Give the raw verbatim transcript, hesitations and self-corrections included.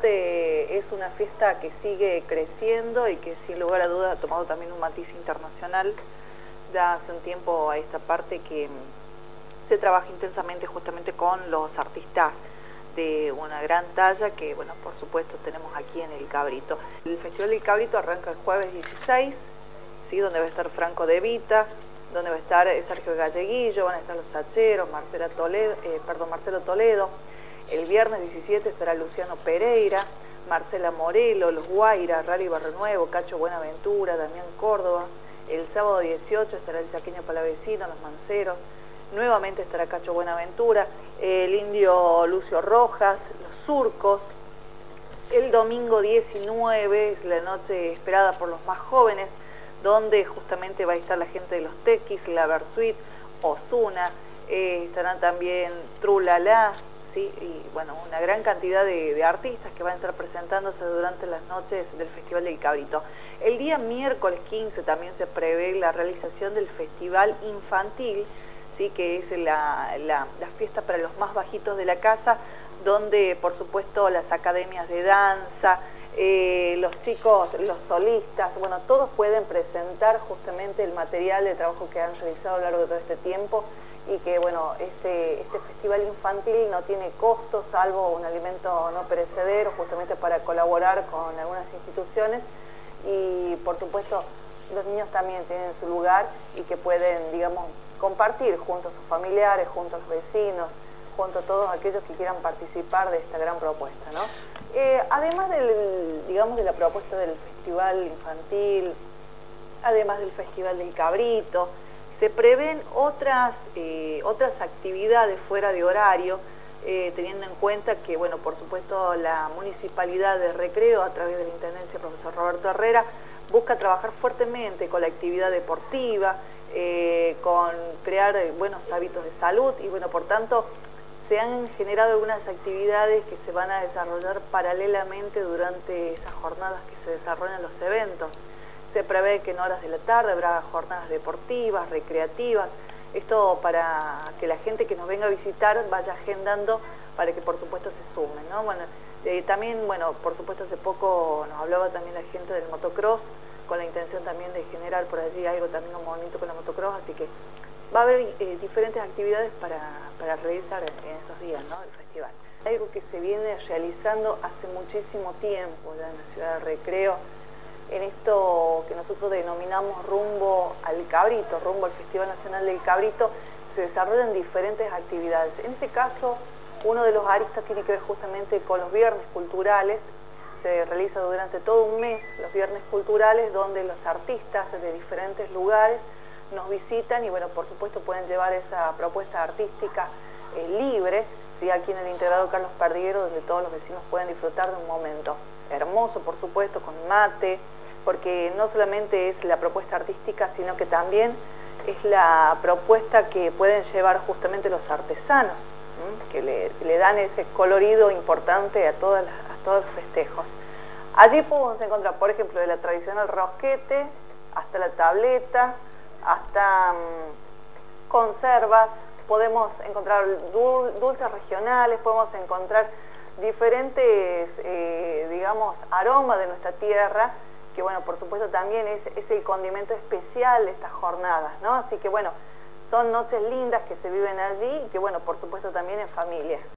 realmente es una fiesta que sigue creciendo y que sin lugar a dudas ha tomado también un matiz internacional. Ya hace un tiempo a esta parte que se trabaja intensamente justamente con los artistas de una gran talla que, bueno, por supuesto tenemos aquí en El Cabrito. El Festival del Cabrito arranca el jueves dieciséis, ¿sí? Donde va a estar Franco De Vita, donde va a estar Sergio Galleguillo, van a estar los Sacheros, Marcela Toledo, eh, perdón, Marcelo Toledo. El viernes diecisiete estará Luciano Pereira, Marcela Morelo, Los Guaira, Rari Barrenuevo, Cacho Buenaventura, Damián Córdoba. El sábado dieciocho estará el Chaqueño Palavecino, Los Manceros. Nuevamente estará Cacho Buenaventura, el Indio Lucio Rojas, Los Surcos. El domingo diecinueve es la noche esperada por los más jóvenes, donde justamente va a estar la gente de los Tequis, la Versuit, Ozuna, eh, estarán también Trulala, ¿sí? Y bueno, una gran cantidad de, de artistas que van a estar presentándose durante las noches del Festival del Cabrito. El día miércoles quince también se prevé la realización del Festival Infantil, ¿sí? Que es la, la, la fiesta para los más bajitos de la casa, donde por supuesto las academias de danza, eh, los chicos, los solistas, bueno, todos pueden presentar justamente el material de trabajo que han realizado a lo largo de todo este tiempo, y que bueno, este, este festival infantil no tiene costo salvo un alimento no perecedero, justamente para colaborar con algunas instituciones, y por supuesto los niños también tienen su lugar y que pueden, digamos, compartir junto a sus familiares, junto a los vecinos, junto a todos aquellos que quieran participar de esta gran propuesta, ¿no? Eh, además del, digamos, de la propuesta del festival infantil, además del Festival del Cabrito, se prevén otras, eh, otras actividades fuera de horario, eh, teniendo en cuenta que, bueno, por supuesto la Municipalidad de Recreo, a través de la Intendencia profesor Roberto Herrera, busca trabajar fuertemente con la actividad deportiva, eh, con crear eh, buenos hábitos de salud, y bueno, por tanto, se han generado algunas actividades que se van a desarrollar paralelamente durante esas jornadas que se desarrollan los eventos. Se prevé que en horas de la tarde habrá jornadas deportivas, recreativas, esto para que la gente que nos venga a visitar vaya agendando para que por supuesto se sumen, ¿no? Bueno, eh, también, bueno, por supuesto hace poco nos hablaba también la gente del motocross, con la intención también de generar por allí algo también un movimiento con la motocross, así que va a haber eh, diferentes actividades para, para realizar en, en esos días, ¿no?, del festival. Algo que se viene realizando hace muchísimo tiempo ya en la ciudad de Recreo, en esto que nosotros denominamos rumbo al Cabrito, rumbo al Festival Nacional del Cabrito, se desarrollan diferentes actividades. En este caso, uno de los aristas tiene que ver justamente con los viernes culturales. Se realiza durante todo un mes los viernes culturales, donde los artistas de diferentes lugares nos visitan y, bueno, por supuesto pueden llevar esa propuesta artística eh, libre, ¿sí? Aquí en el integrado Carlos Perdiguero, donde todos los vecinos pueden disfrutar de un momento hermoso, por supuesto, con mate, porque no solamente es la propuesta artística, sino que también es la propuesta que pueden llevar justamente los artesanos, ¿sí? Que le, le dan ese colorido importante a, todas las, a todos los festejos. Allí podemos encontrar, por ejemplo, de la tradicional rosquete, hasta la tableta, hasta um, conservas, podemos encontrar dul dulces regionales, podemos encontrar diferentes, eh, digamos, aromas de nuestra tierra, que bueno, por supuesto también es, es el condimento especial de estas jornadas, ¿no? Así que bueno, son noches lindas que se viven allí y que bueno, por supuesto también en familia.